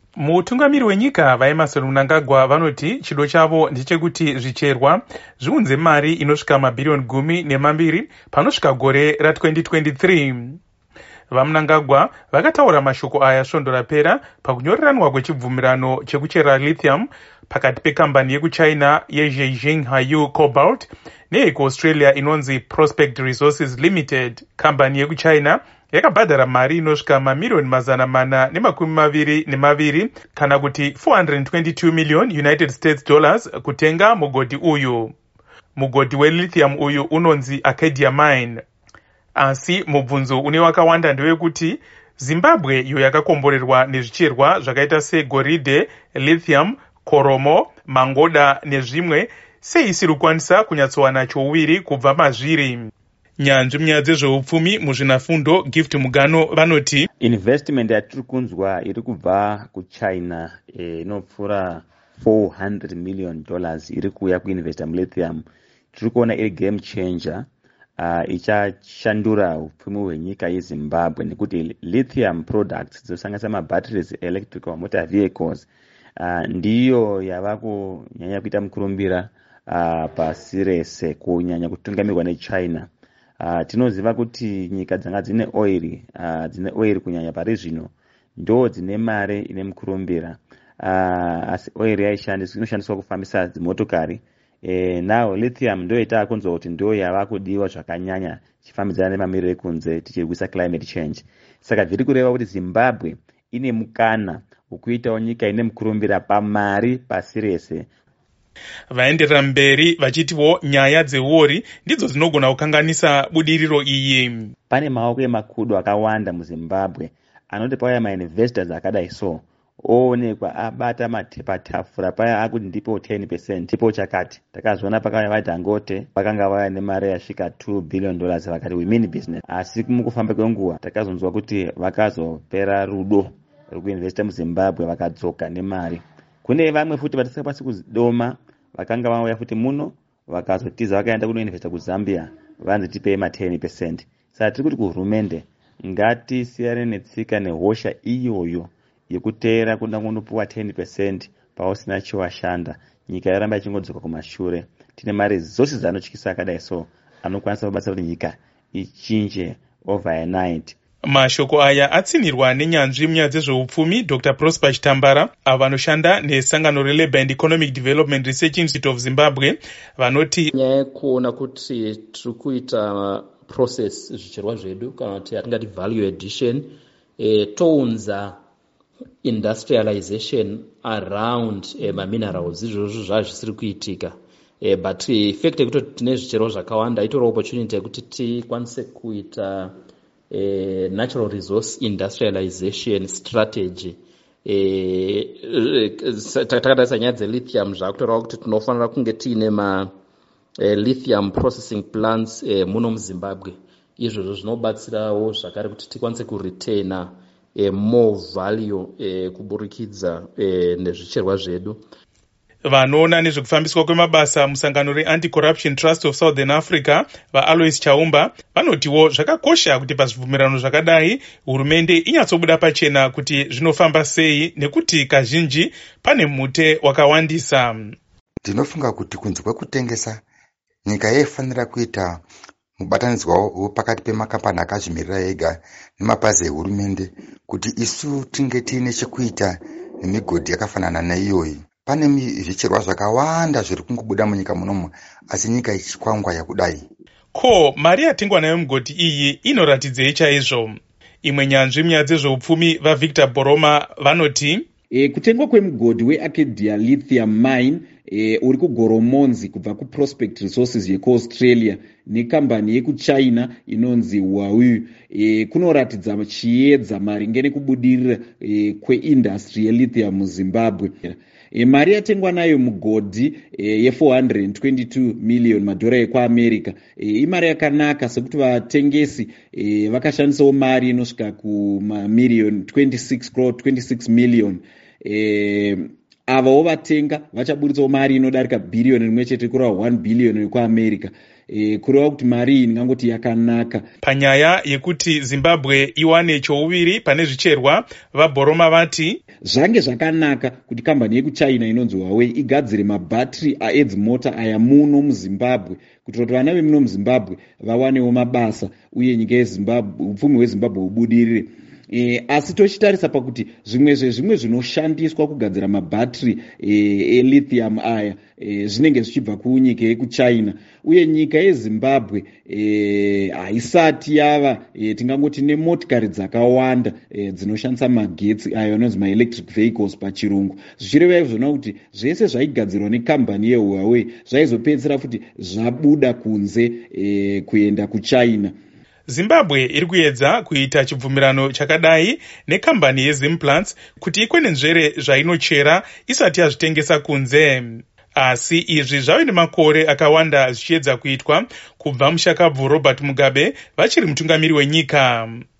Mutungamiri wenyika vaEmmerson Mnangagwa vanoti chido chavo ndechekuti zvicherwa zviunze mari inosvika mabhiriyoni 12 panosvika gore ra2023. VaMnangagwa vakataura mashoko aya svondo rapera pakunyoreranwa kwechibvumirano chekuchera lithium pakati pekambani yekuchina yeZhejiang Huayou Cobalt neyekuAustralia inonzi Prospect Resources Limited. Kambani yekuchina yakabhadhara mari inosvika mamiliyoni 422 kana kuti 422 million United States dollars kutenga mugodhi uyu. Mugodhi welithium uyu unonzi Acadia Mine. Asi mubvunzo une wakawanda ndewekuti Zimbabwe iyo yakakomborerwa nezvicherwa zvakaita segoridhe, lithium, koromo, mangoda nezvimwe, sei isiri kukwanisa kunyatsowana chouwiri kubva mazviri. Nyanzvi munyaya dzezveupfumi muzvinafundo Gift Mugano vanoti investment yatiri kunzwa iri kubva kuchina inopfuura $400 million iri kuuya kuinvesta mulithium. Tiri kuona iri game changer ichashandura upfumi hwenyika yeZimbabwe nekuti lithium products dzinosanganisa mabatteries electrical motor vehicles ndiyo yava kunyanya kuita mukurumbira pasi rese kunyanya kutungamirwa nechina. Tinoziva kuti nyika dzanga dzine oil kunyanya pari zvino ndo dzine mare ine mukurumbira, asi oil inoshandiswa kufambisa dzimotokari. Now lithium ndo ita kunzwa kuti ndo yava kudiwa zvakanyanya chifambidzana nemamiriro ekunze tichirwisa climate change. Saka zviri kureva kuti Zimbabwe ine mukana wekuitawo nyika ine mukurumbira pamari pasi rese. Vaenderera mberi vachitiwo nyaya dzeuori ndidzo dzinogona kukanganisa budiriro iyi. Pane maoko emakudo akawanda muZimbabwe anoti pauya mainvestors akadai so oonekwa abata patafura paya akuti ndipo 10% ndipo chakati. Takazviona pakauya vaDangote vakanga vaya nemari yasvika $2 billion vakati we mean business, asi mukufamba kwenguva takazonzwa kuti vakazopera rudo rwekuinvesta muZimbabwe vakadzoka nemari. Kune vamwe futi vatisingakwanisi kuzidoma vakanga vauya futi muno vakazotiza vakaenda kunoinvesta kuZambia vanzi tipei ma10%. Saka tiri kuti kuhurumende ngatisiyane netsika nehosha iyoyo yekuteera kuda kundopuwa 10% pausina chiwashanda. Nyika yaramba ichingodzoka kumashure. Tine mari dzose dzanotyisa akadai so anokwanisa kubasa kuti nyika ichinje overnight. Mashoko aya atsinirwa nenyanzvi munyaya dzezveupfumi Dr. Prosper Chitambara avo vanoshanda nesangano reLabour and Economic Development Research Institute of Zimbabwe vanoti nyaya yekuona kuti tiri kuita process zvicherwa zvedu kana kuti atingati value addition, tounza industrialization around maminerals izvozvo zvazvisiri kuitika. But effect yekutoti tine zvicherwa zvakawanda itori opportunity yekuti tikwanise kuita natural resource industrialization strategy. Takatarisa nyaya dzelithium zvakutoreva kuti tinofanira kunge tiine lithium processing plants muno muZimbabwe. Izvozvo zvinobatsirawo zvakare kuti tikwanise kuretaina more value kuburikidza nezvicherwa zvedu. Vanoona nezvekufambiswa kwemabasa musangano reAnti-Corruption Trust of Southern Africa vaAlois Chaumba vanotiwo zvakakosha kuti pazvibvumirano zvakadai hurumende inyatsobuda pachena kuti zvinofamba sei nekuti kazhinji pane mhute wakawandisa. Ndinofunga kuti kunze kwekutengesa nyika yaifanira kuita mubatanidzwa pakati pemakambani akazvimirira ega nemapazi ehurumende kuti isu tinge tiine chekuita nemigodhi yakafanana neiyoyi. Pane zvicherwa zvakawanda zviri kungobuda munyika munomu asi nyika ichikwangwa yakudai. Ko mari yatengwa nayo mugodhi iyi inoratidzei chaizvo? Imwe nyanzvi munyaya dzezveupfumi vaVictor Boroma vanoti kutengwa kwemugodhi weAcadia Lithium Mine uri kugoromonzi kubva kuProspect Resources yekuAustralia nekambani yekuchina inonzi Huayou kunoratidza chiedza maringe nekubudirira kweindustry yelithium muZimbabwe. Mari yatengwa nayo mugodhi ye$422 million madhora ekuAmerica imari yakanaka sekuti vatengesi vakashandisawo mari inosvika kumamiliyoni 26 million avawo vatenga vachaburitsawo mari inodarika bhiriyoni rimwe chete kureva 1 bhiliyoni rekuamerica. Kureva kuti mari iyi ndingangoti yakanaka. Panyaya yekuti Zimbabwe iwane chouviri pane zvicherwa, vaBoroma vati zvange zvakanaka kuti kambani yekuchina inonzi Huawei igadzire mabhatiri edzimota aya muno muZimbabwe kuitira kuti vana vemuno muZimbabwe vawanewo mabasa uye nyika yeZimbabwe, upfumi hweZimbabwe hubudirire. Asi tochitarisa pakuti zvimwe zvinoshandiswa kugadzira mabhatiri elithium aya zvinenge zvichibva kunyika yekuchina, uye nyika yeZimbabwe haisati yava tingangoti nemotikari dzakawanda dzinoshandisa magetsi ayo anonzi maelectric vehicles pachirungu, zvichireva izvona kuti zvese zvaigadzirwa nekambani yeHuawei zvaizopedzisira futi zvabuda kunze kuenda kuchina. Zimbabwe iri kuedza kuita chibvumirano chakadai nekambani yeZimplants kuti ikwenenzvere zvainochera isati yazvitengesa kunze. Asi izvi zvave nemakore akawanda zvichiedza kuitwa kubva mushakabvu Robert Mugabe vachiri mutungamiri wenyika.